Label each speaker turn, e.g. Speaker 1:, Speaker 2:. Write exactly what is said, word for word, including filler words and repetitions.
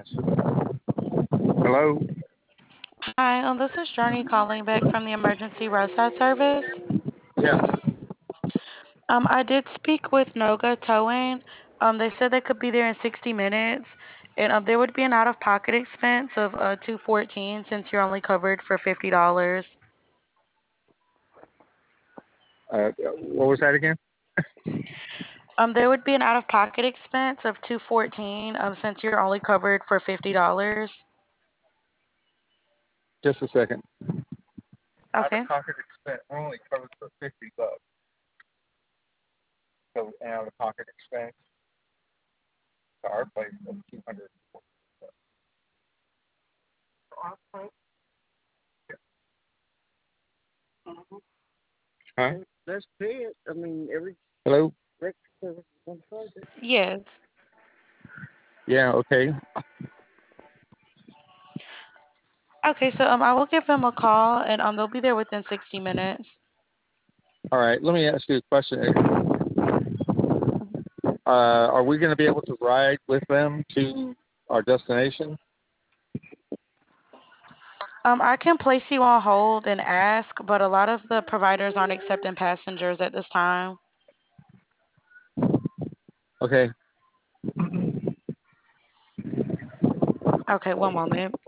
Speaker 1: Hello?
Speaker 2: Hi, um, this is Journey calling back from the emergency roadside service.
Speaker 1: Yes.
Speaker 2: Um, I did speak with Noga Towing. Um, they said they could be there in sixty minutes, and um, there would be an out-of-pocket expense of uh two fourteen since you're only covered for fifty dollars.
Speaker 1: Uh, what was that again?
Speaker 2: Um, there would be an out-of-pocket expense of two fourteen um since you're only covered for fifty dollars.
Speaker 1: Just a second. Out of
Speaker 2: Okay.
Speaker 1: pocket expense. We're only covered for fifty bucks. So an out of pocket expense to our place of two hundred. Huh? Let's pay it. I mean, every. Hello?
Speaker 2: Yes.
Speaker 1: Yeah, okay.
Speaker 2: Okay, so um, I will give them a call, and um, they'll be there within sixty minutes.
Speaker 1: All right. Let me ask you a question.
Speaker 2: Mhm.
Speaker 1: Uh, are we going to be able to ride with them to our destination?
Speaker 2: Um, I can place you on hold and ask, but a lot of the providers aren't accepting passengers at this time.
Speaker 1: Okay.
Speaker 2: Okay, one moment.